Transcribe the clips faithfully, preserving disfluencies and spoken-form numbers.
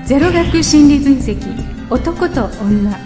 ゼロ学心理分析、男と女。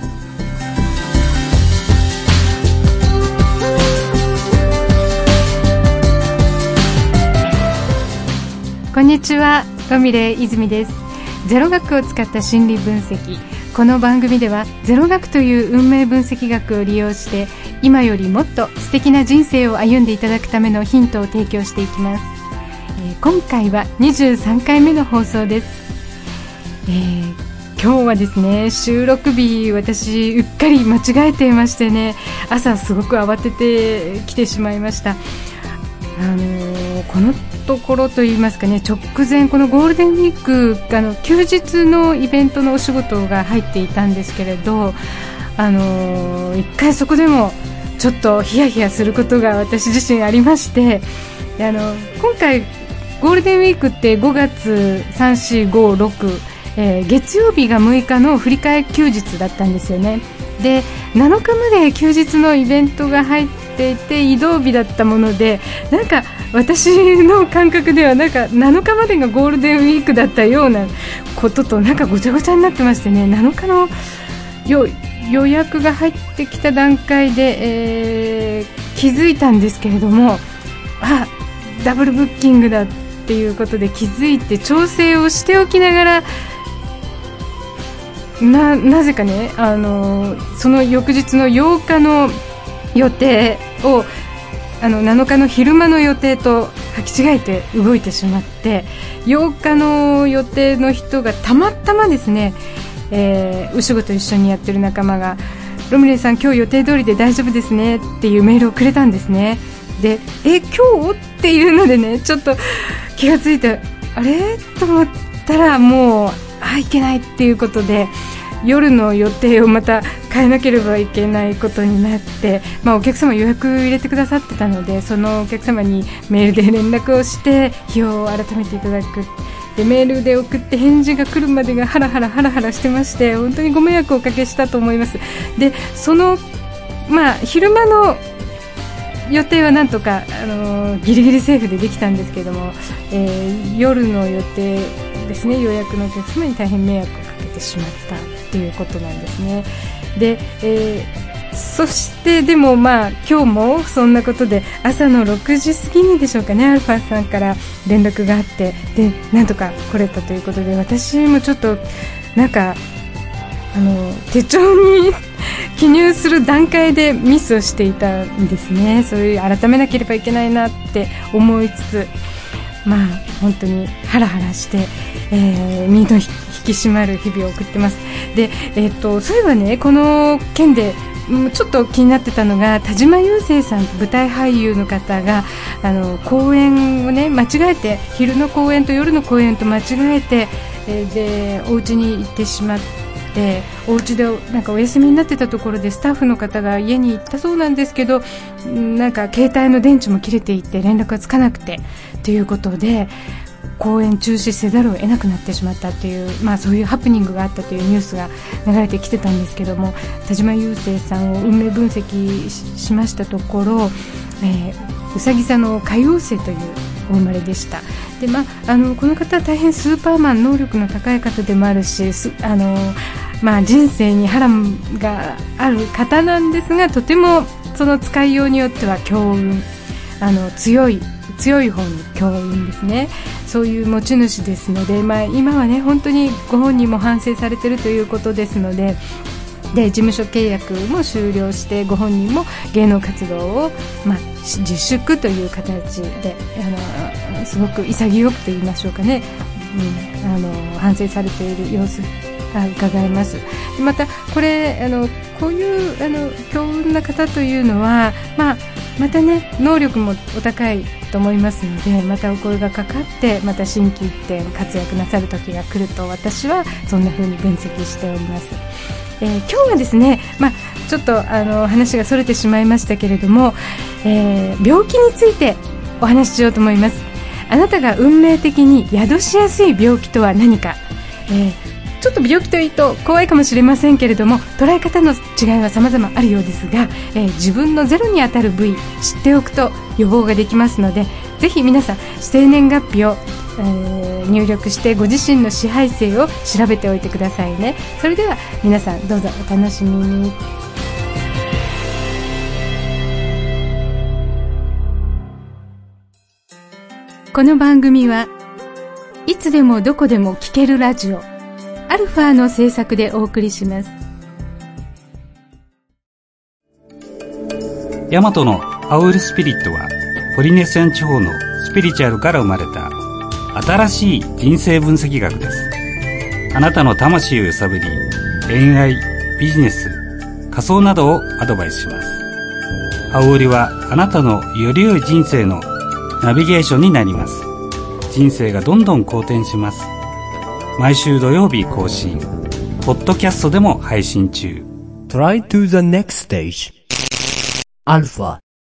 こんにちは、ロミレイ泉です。ゼロ学を使った心理分析。この番組ではゼロ学という運命分析学を利用して、今よりもっと素敵な人生を歩んでいただくためのヒントを提供していきます。えー、今回はにじゅうさんかいめの放送です。えー、今日はですね、収録日、私うっかり間違えていましてね、朝すごく慌ててきてしまいました。あのー、このところといいますかね、直前このゴールデンウィーク、あの休日のイベントのお仕事が入っていたんですけれど、あのー、一回そこでもちょっとヒヤヒヤすることが私自身ありまして、あの今回ゴールデンウィークってごがつさん、し、ご、ろく、えー、月曜日がむいかの振り替え休日だったんですよね。でなのかまで休日のイベントが入っていて移動日だったもので、なんか私の感覚ではなんかなのかまでがゴールデンウィークだったようなこととなんかごちゃごちゃになってましてね、なのかのよ予約が入ってきた段階で、えー、気づいたんですけれども、あ、ダブルブッキングだっていうことで気づいて調整をしておきながら、な, なぜかね、あのその翌日のようかの予定をあのなのかの昼間の予定と履き違えて動いてしまって、ようかの予定の人がたまたまですね、えー、お仕事一緒にやってる仲間が、ロミレイさん今日予定通りで大丈夫ですねっていうメールをくれたんですね。でえ今日っていうのでね、ちょっと気がついて、あれと思ったら、もうあいけないっていうことで夜の予定をまた変えなければいけないことになって、まあ、お客様予約入れてくださってたので、そのお客様にメールで連絡をして日を改めていただく。でメールで送って返事が来るまでがハラハラハラハラしてまして、本当にご迷惑をおかけしたと思います。でその、まあ、昼間の予定はなんとか、あのー、ギリギリセーフでできたんですけども、えー、夜の予定ですね、予約のお客様に大変迷惑をかけてしまったということなんですね。で、えー、そしてでもまあ今日もそんなことで朝のろくじ過ぎにでしょうかね、アルファさんから連絡があって、でなんとか来れたということで、私もちょっとなんかあの手帳に記入する段階でミスをしていたんですね。そういう改めなければいけないなって思いつつ、まあ本当にハラハラして、えー、身の引き締まる日々を送ってます。で、えー、とそういえばね、この件でちょっと気になってたのが、田島雄星さん、舞台俳優の方があの公演をね間違えて、昼の公演と夜の公演と間違えて、えー、でお家に行ってしまって、でお家でなんかお休みになってたところでスタッフの方が家に行ったそうなんですけど、なんか携帯の電池も切れていて連絡がつかなくてということで公演中止せざるを得なくなってしまったという、まあ、そういうハプニングがあったというニュースが流れてきてたんですけども、田島雄星さんを運命分析 し, しましたところ、えー、うさぎ座の海王星というお生まれでした。で、まあ、あのこの方は大変スーパーマン、能力の高い方でもあるし、あの、まあ、人生に波乱がある方なんですが、とてもその使いようによっては強運、あの強い強い方の強運ですね。そういう持ち主ですので、まあ、今はね本当にご本人も反省されているということですので、で事務所契約も終了してご本人も芸能活動を、まあ、自粛という形で、あのすごく潔くと言いましょうかね、うん、あの反省されている様子が伺えます。またこれあのこういうあの強運な方というのは、まあ、またね能力もお高いと思いますので、またお声がかかってまた心機一転活躍なさる時が来ると私はそんな風に分析しております。えー、今日はですね、まあ、ちょっとあの話がそれてしまいましたけれども、えー、病気についてお話ししようと思います。あなたが運命的に宿しやすい病気とは何か、えー、ちょっと病気というと怖いかもしれませんけれども、捉え方の違いは様々あるようですが、えー、自分のゼロにあたる部位知っておくと予防ができますので、ぜひ皆さん生年月日を、えー、 入力してご自身の支配性を調べておいてくださいね。それでは皆さんどうぞお楽しみに。この番組はいつでもどこでも聴けるラジオアルファの制作でお送りします。 ヤマトのアウルスピリットはポリネシアン地方のスピリチュアルから生まれた新しい人生分析学です。あなたの魂を揺さぶり、恋愛、ビジネス、仮想などをアドバイスします。アウルはあなたのより良い人生のナビゲーションになります。人生がどんどん好転します。毎週土曜日更新、ポッドキャストでも配信中。 Try to the next stage アルファ。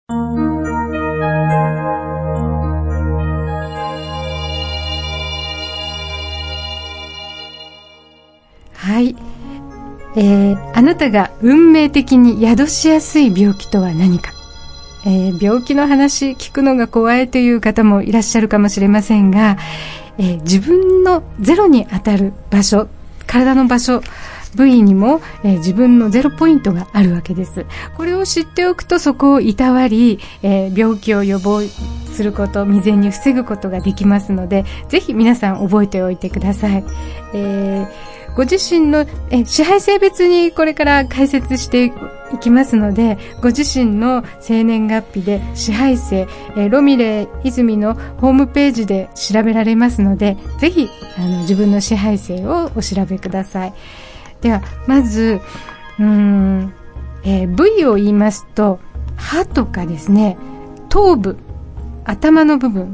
はい、えー、あなたが運命的に宿しやすい病気とは何か。えー、病気の話聞くのが怖いという方もいらっしゃるかもしれませんが、えー、自分のゼロに当たる場所、体の場所、部位にも、えー、自分のゼロポイントがあるわけです。これを知っておくとそこをいたわり、えー、病気を予防すること、未然に防ぐことができますので、ぜひ皆さん覚えておいてください。えーご自身のえ支配性別にこれから解説していきますので、ご自身の生年月日で支配性、えロミレ泉のホームページで調べられますので、ぜひあの自分の支配性をお調べください。ではまずうーん、えー、部位を言いますと、歯とかですね、頭部、頭の部分、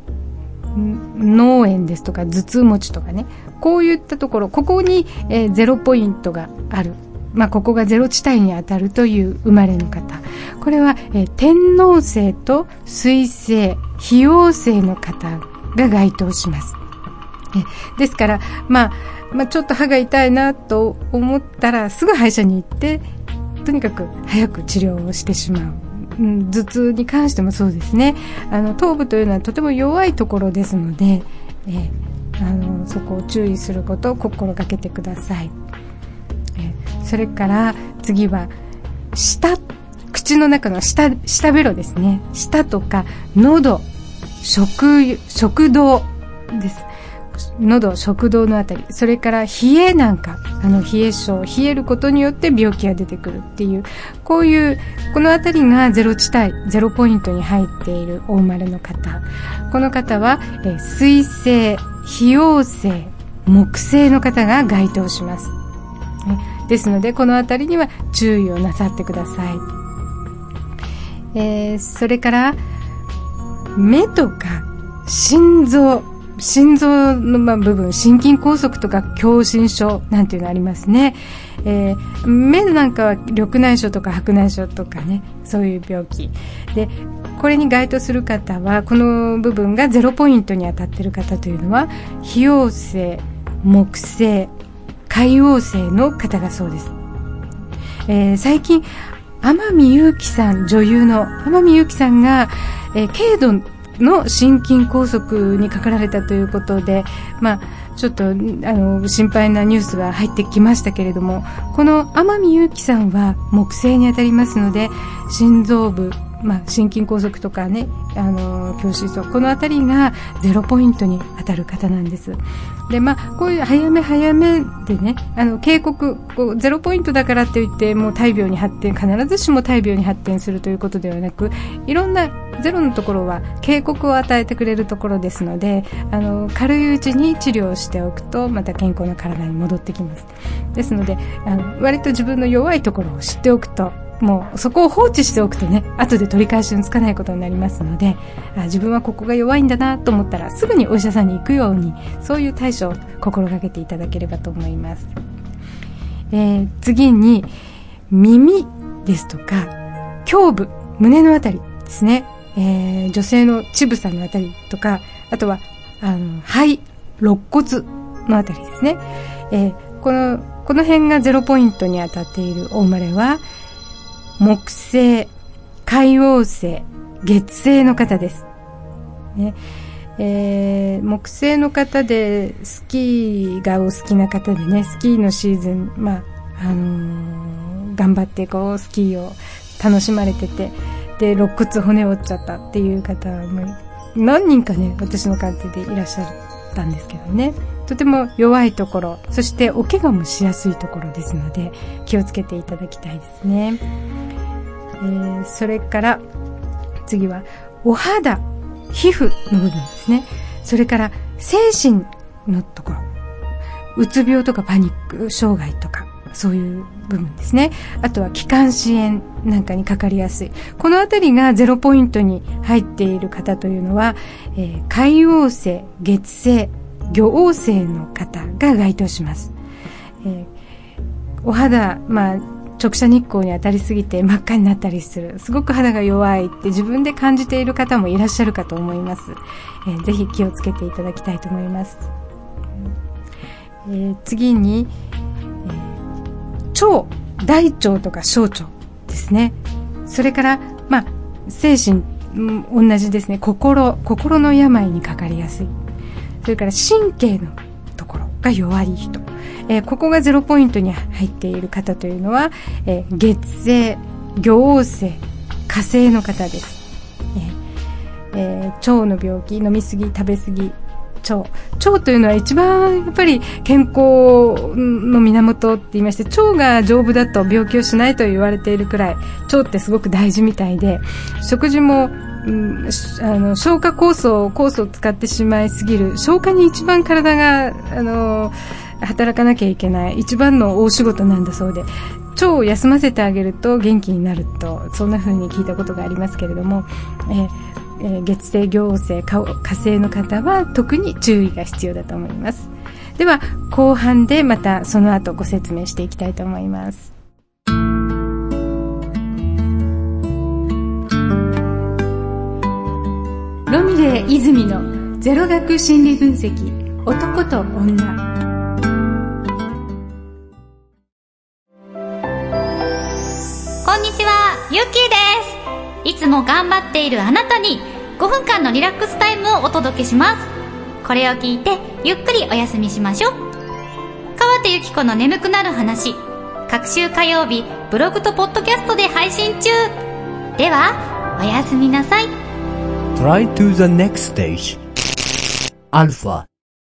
脳炎ですとか頭痛持ちとかね、こういったところ、ここに、えー、ゼロポイントがある、まあ、ここがゼロ地帯に当たるという生まれの方、これは、えー、天王星と水星、非王星の方が該当します。えですから、まあまあ、ちょっと歯が痛いなと思ったらすぐ歯医者に行って、とにかく早く治療をしてしまう。うん、頭痛に関してもそうですね。あの頭部というのはとても弱いところですので、えー、あのそこを注意することを心がけてください。えー、それから次は舌、口の中の舌、舌ベロですね。舌とか喉、食、食道です。喉、食道のあたり、それから冷えなんか、あの冷え性、冷えることによって病気が出てくるっていう、こういうこのあたりがゼロ地帯、ゼロポイントに入っているお生まれの方、この方はえ水星、非王星、木星の方が該当します。ですのでこのあたりには注意をなさってください。えー、それから目とか心臓、心臓のまあ部分、心筋梗塞とか狭心症なんていうのありますね。えー、目なんかは緑内障とか白内障とかね、そういう病気で、これに該当する方はこの部分がゼロポイントに当たっている方というのは非王星、木星、海王星の方がそうです。えー、最近天海祐希さん、女優の天海祐希さんが、えー、軽度の心筋梗塞にかかられたということで、まあちょっとあの心配なニュースが入ってきましたけれども、この天海祐希さんは木星に当たりますので、心臓部、まあ、心筋梗塞とかね、あの狭心症、このあたりがゼロポイントに当たる方なんです。で、まあこういう早め早めでね、あの警告、こうゼロポイントだからといってもう大病に発展、必ずしも大病に発展するということではなく、いろんなゼロのところは警告を与えてくれるところですので、あの軽いうちに治療をしておくとまた健康な体に戻ってきます。ですので、あの割と自分の弱いところを知っておくと、もうそこを放置しておくとね、後で取り返しのつかないことになりますので、あ、自分はここが弱いんだなと思ったらすぐにお医者さんに行くように、そういう対処を心がけていただければと思います。えー、次に耳ですとか胸部、胸のあたりですね、えー、女性の乳房のあたりとか、あとはあの肺、肋骨のあたりですね、えー、このこの辺がゼロポイントに当たっているお生まれは木星、海王星、月星の方です、ね。 えー、木星の方でスキーがお好きな方でね、スキーのシーズン、まああのー、頑張ってこうスキーを楽しまれてて、で肋骨骨折っちゃったっていう方も何人かね、私の鑑定でいらっしゃったんですけどね、とても弱いところ、そしてお怪我もしやすいところですので気をつけていただきたいですね。えー、それから次はお肌、皮膚の部分ですね。それから精神のところ、うつ病とかパニック障害とかそういう部分ですね。あとは気管支炎なんかにかかりやすい、このあたりがゼロポイントに入っている方というのは、えー、海王星、月星、魚王星の方が該当します。えー、お肌、まあ直射日光に当たりすぎて真っ赤になったりする、すごく肌が弱いって自分で感じている方もいらっしゃるかと思います。えー、ぜひ気をつけていただきたいと思います。えー、次に、えー、腸、大腸とか小腸ですね。それからまあ精神、うん、同じですね。心、心の病にかかりやすい。それから神経のところが弱い人、えー、ここがゼロポイントに入っている方というのは、えー、月星、魚王星、火星の方です。えーえー、腸の病気、飲みすぎ、食べすぎ、腸腸というのは一番やっぱり健康の源って言いまして、腸が丈夫だと病気をしないと言われているくらい腸ってすごく大事みたいで、食事もうん、あの消化酵素酵素を使ってしまいすぎる、消化に一番体があの働かなきゃいけない一番の大仕事なんだそうで、腸を休ませてあげると元気になると、そんな風に聞いたことがありますけれども、ええー、月星、魚王星、火星の方は特に注意が必要だと思います。では後半でまたその後ご説明していきたいと思います。ロミレー泉のゼロ学心理分析、男と女。 こんにちは、ゆっきーです。いつも頑張っているあなたにごふんかんのリラックスタイムをお届けします。これを聞いてゆっくりお休みしましょう。川手ゆき子の眠くなる話、各週火曜日ブログとポッドキャストで配信中。ではおやすみなさい。 Try to the next stage. Alpha.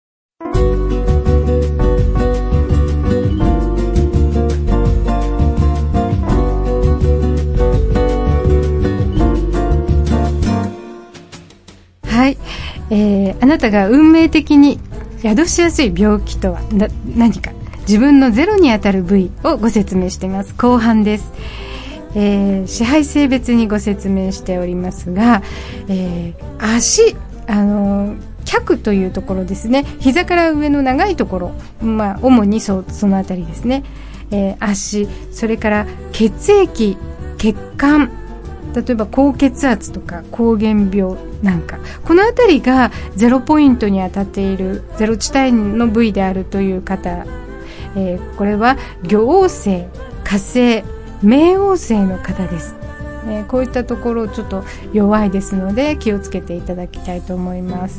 はい、えー、あなたが運命的に宿しやすい病気とはな何か、自分のゼロにあたる部位をご説明しています。後半です。えー、支配性別にご説明しておりますが、えー、足、あの脚というところですね、膝から上の長いところ、まあ、主に そ, そのあたりですね、えー、足、それから血液、血管、例えば高血圧とか膠原病なんか、このあたりがゼロポイントに当たっているゼロ地帯の部位であるという方、えー、これは魚王星、火星、冥王星の方です、えー、こういったところちょっと弱いですので気をつけていただきたいと思います。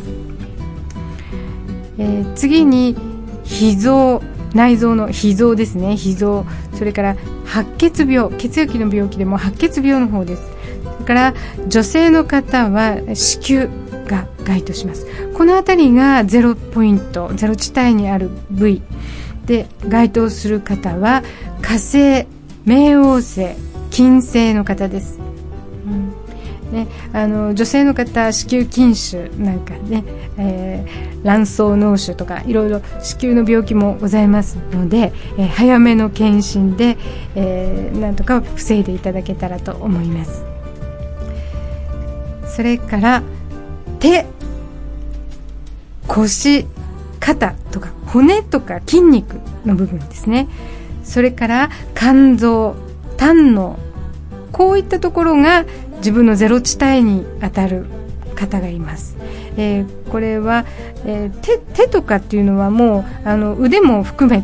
えー、次に脾臓、内臓の脾臓ですね、脾臓、それから白血病、血液の病気でも白血病の方です。それから女性の方は子宮が該当します。このあたりがゼロポイント、ゼロ地帯にある部位で該当する方は火星、冥王星、金星の方です、うんね、あの女性の方、子宮筋腫なんかね、えー、卵巣脳腫とかいろいろ子宮の病気もございますので、えー、早めの検診で、えー、なんとか防いでいただけたらと思います。それから手、腰、肩とか骨とか筋肉の部分ですね。それから肝臓、胆の、こういったところが自分のゼロ地帯に当たる方がいます。えー、これは、えー、手, 手とかっていうのはもうあの腕も含めて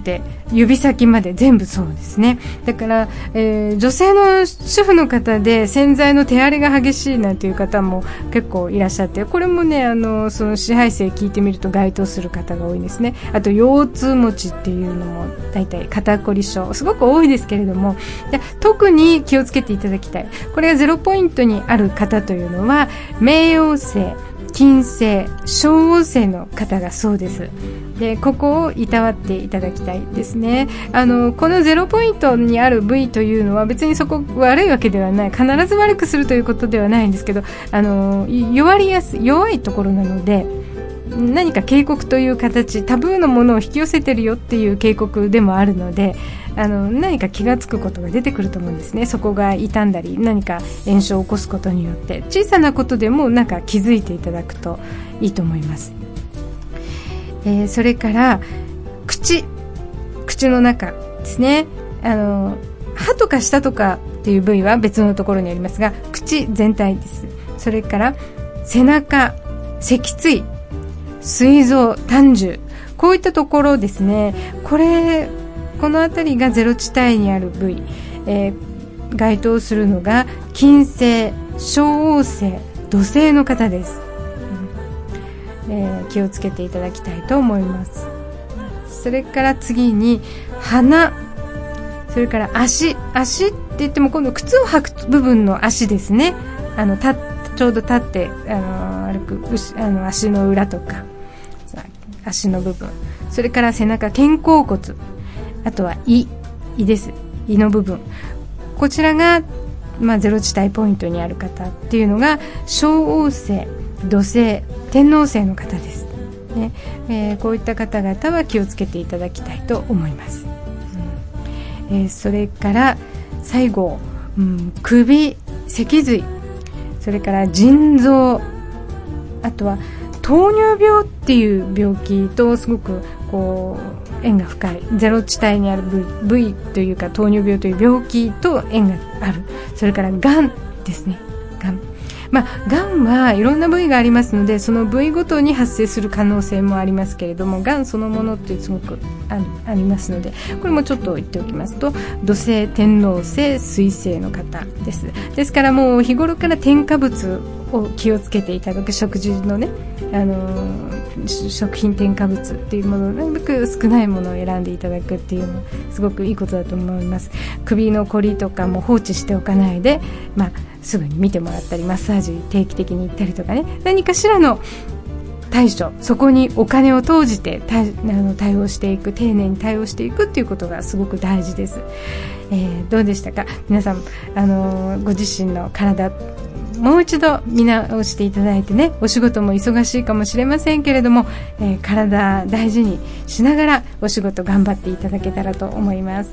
指先まで全部そうですね。だから、えー、女性の主婦の方で洗剤の手荒れが激しいなんていう方も結構いらっしゃって、これもね、あのその支配性聞いてみると該当する方が多いんですね。あと腰痛持ちっていうのも大体肩こり症すごく多いですけれども、で特に気をつけていただきたい、これがゼロポイントにある方というのは冥王星、金星、小王星の方がそうです。でここをいたわっていただきたいですね。あのこのゼロポイントにある部位というのは別にそこ悪いわけではない、必ず悪くするということではないんですけど、あの弱りやすい弱いところなので、何か警告という形、タブーのものを引き寄せてるよっていう警告でもあるので、あの何か気がつくことが出てくると思うんですね。そこが傷んだり何か炎症を起こすことによって、小さなことでもなんか気づいていただくといいと思います。えー、それから口口の中ですね。あの歯とか舌とかっていう部位は別のところにありますが、口全体です。それから背中、脊椎、膵臓、胆汁、こういったところですね。これこのあたりがゼロ地帯にある部位、えー、該当するのが金星、小王星、土星の方です。えー、気をつけていただきたいと思います。それから次に鼻、それから足、足って言っても今度靴を履く部分の足ですね。あのたちょうど立ってあの歩くあの足の裏とか足の部分、それから背中、肩甲骨、あとは胃、胃です。胃の部分、こちらが、まあ、ゼロ地帯ポイントにある方っていうのが小王星、土星、天王星の方です、ね。えー、こういった方々は気をつけていただきたいと思います。うん、えー、それから最後、うん、首、脊髄、それから腎臓、あとは糖尿病っていう病気とすごくこう縁が深い、ゼロ地帯にある部位、部位というか糖尿病という病気と縁がある。それからがんですね。がん、まあ、がんはいろんな部位がありますので、その部位ごとに発生する可能性もありますけれども、がんそのものってすごく あ, ありますので、これもちょっと言っておきますと、土星、天王星、水星の方です。ですからもう日頃から添加物を気をつけていただく、食事のね、あのー、食品添加物っていうものをなるべく少ないものを選んでいただくっていうのはすごくいいことだと思います。首のこりとかも放置しておかないで、まあ、すぐに見てもらったりマッサージ定期的に行ったりとかね、何かしらの対処、そこにお金を投じて対あの対応していく、丁寧に対応していくっていうことがすごく大事です。えー、どうでしたか皆さん、あのー、ご自身の体もう一度見直していただいてね、お仕事も忙しいかもしれませんけれども、えー、体大事にしながらお仕事頑張っていただけたらと思います。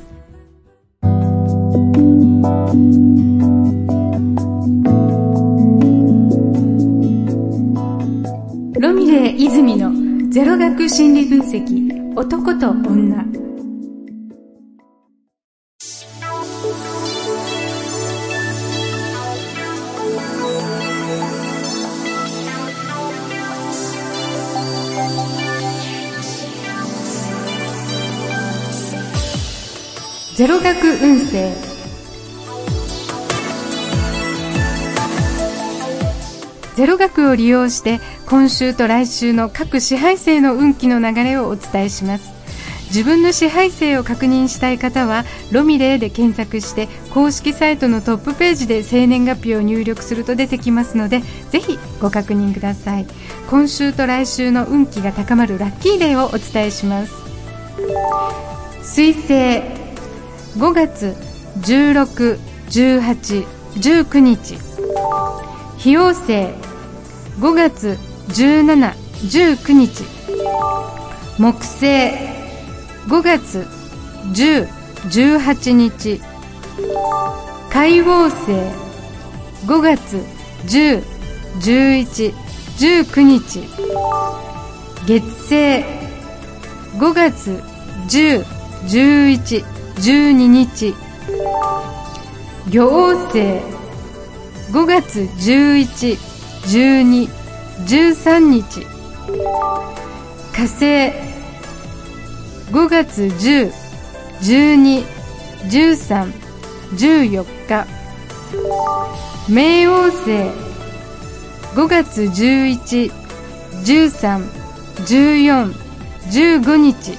ロミレイ泉のゼロ学心理分析、男と女。ゼロ学運勢。ゼロ学を利用して今週と来週の各支配星の運気の流れをお伝えします。自分の支配星を確認したい方はロミレイで検索して公式サイトのトップページで生年月日を入力すると出てきますので、ぜひご確認ください。今週と来週の運気が高まるラッキーデーをお伝えします。水星ごがつじゅうろく、じゅうはち、じゅうくにち。日王星ごがつじゅうしち、じゅうくにち。木星ごがつじゅう、じゅうはちにち。海王星ごがつじゅう、じゅういち、じゅうくにち。月星ごがつじゅう、じゅういち、じゅうににち。魚王星ごがつじゅういち、じゅうに、じゅうさんにち。火星ごがつじゅう、 じゅうに、じゅうさん、じゅうよっか。冥王星ごがつじゅういち、じゅうさん、じゅうよん、じゅうごにち。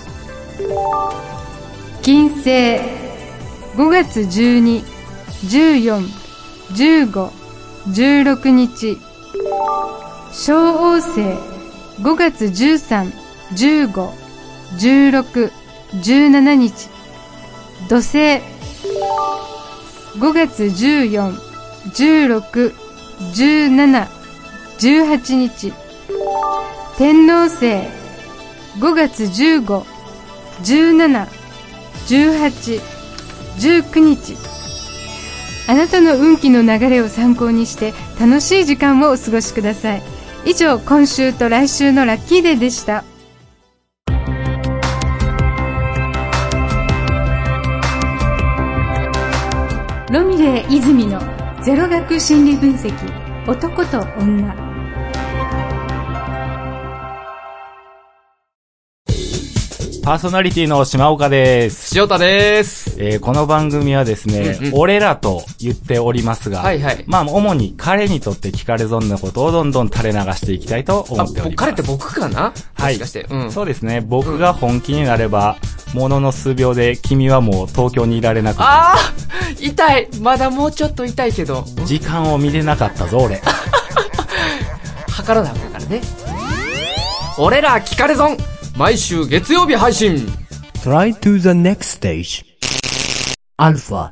金星ごがつじゅうに、じゅうよん、じゅうご、じゅうろくにち。小王星ごがつじゅうさん、じゅうご、じゅうろく、じゅうしちにち。土星ごがつじゅうよん、じゅうろく、じゅうしち、じゅうはちにち。天王星ごがつじゅうご、じゅうしち、じゅうはち、じゅうくにち。あなたの運気の流れを参考にして楽しい時間をお過ごしください。以上、今週と来週のラッキーデーでした。ロミレー泉のゼロ学心理分析、男と女。 パーソナリティの島岡です。 塩田です。 えー、この番組はですね、うんうん、俺らと言っておりますが、はいはい、まあ主に彼にとって聞かれ損なことをどんどん垂れ流していきたいと思っております。 彼って僕かな？ はい。もしかして、うん、そうですね。僕が本気になれば、うん、ものの数秒で君はもう東京にいられなくて。 ああ、痛い。まだもうちょっと痛いけど。 時間を見れなかったぞ俺。 測らなあかんからね。俺ら聞かれ損。毎週月曜日配信。 Try to the next stage. アルファ。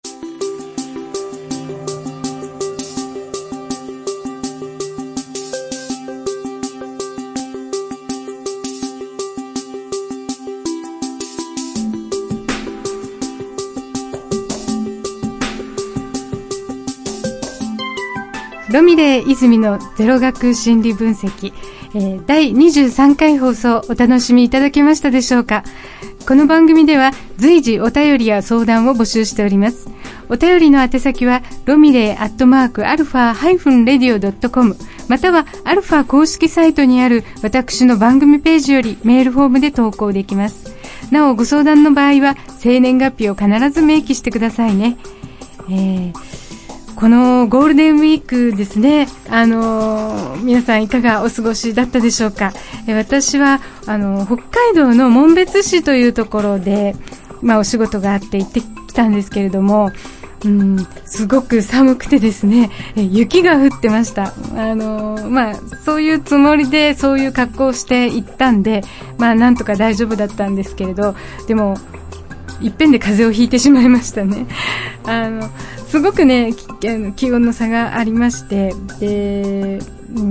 ロミレー泉のゼロ学心理分析、えー、だいにじゅうさんかい放送お楽しみいただけましたでしょうか。この番組では随時お便りや相談を募集しております。お便りの宛先はロミレーアットマークアルファハイフンレディオドットコム、またはアルファ公式サイトにある私の番組ページよりメールフォームで投稿できます。なおご相談の場合は生年月日を必ず明記してくださいね。えーこのゴールデンウィークですね、あのー、皆さんいかがお過ごしだったでしょうか。え私はあの北海道の紋別市というところで、まあ、お仕事があって行ってきたんですけれども、うん、すごく寒くてですね、え雪が降ってました。あのー、まあ、そういうつもりでそういう格好をして行ったんで、まあ、なんとか大丈夫だったんですけれど、でもいっぺんで風邪をひいてしまいましたね。あのすごくね、気温の差がありまして、で、うん、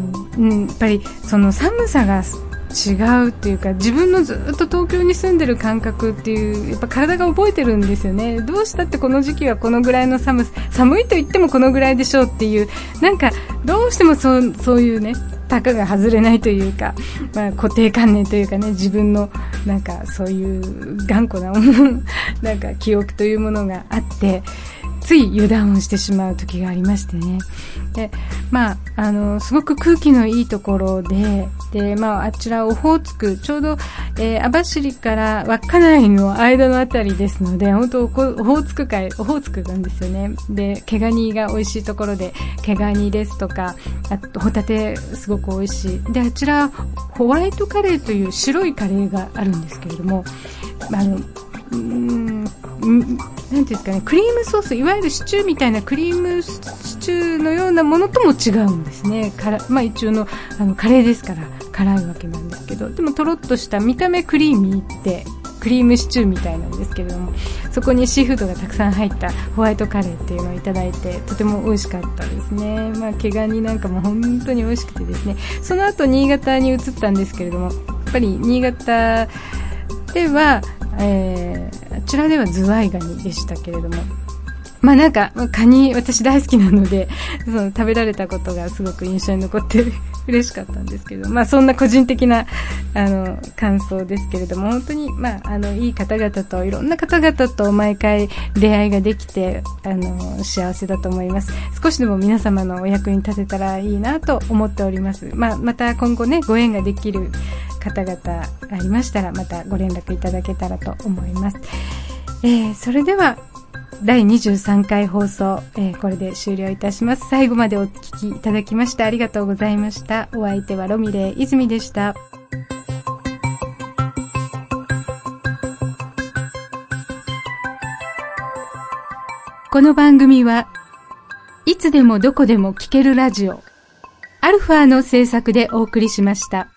うん、やっぱりその寒さが違うっていうか、自分のずっと東京に住んでる感覚っていう、やっぱ体が覚えてるんですよね。どうしたってこの時期はこのぐらいの寒さ、寒いと言ってもこのぐらいでしょうっていう、なんかどうしてもそう、そういうね、たかが外れないというか、まあ、固定観念というかね、自分のなんかそういう頑固ななんか記憶というものがあって、つい油断をしてしまう時がありましてね。で、まあ、あの、すごく空気のいいところで、で、まあ、あちらオホーツク、ちょうど、えー、網走から稚内の間のあたりですので、本当オホーツク海、オホーツクなんですよね。で、毛ガニが美味しいところで、毛ガニですとか、あと、ホタテすごく美味しい。で、あちら、ホワイトカレーという白いカレーがあるんですけれども、あの、うーん、なんていうんですかね、クリームソース、いわゆるシチューみたいなクリームシチューのようなものとも違うんですね。からまあ一応のあのカレーですから辛いわけなんですけど、でもとろっとした見た目クリーミーってクリームシチューみたいなんですけれども、そこにシーフードがたくさん入ったホワイトカレーっていうのをいただいて、とても美味しかったですね。まあ毛ガニなんかも本当に美味しくてですね、その後新潟に移ったんですけれども、やっぱり新潟ではえー、あちらではズワイガニでしたけれども、まあなんかカニ私大好きなので、その食べられたことがすごく印象に残って嬉しかったんですけど、まあそんな個人的なあの感想ですけれども、本当にまああのいい方々といろんな方々と毎回出会いができて、あの幸せだと思います。少しでも皆様のお役に立てたらいいなと思っております。まあまた今後ねご縁ができる方々ありましたら、またご連絡いただけたらと思います。えー、それでは、だいにじゅうさんかい放送、えー、これで終了いたします。最後までお聞きいただきましてありがとうございました。お相手はロミレー泉でした。この番組はいつでもどこでも聞けるラジオアルファの制作でお送りしました。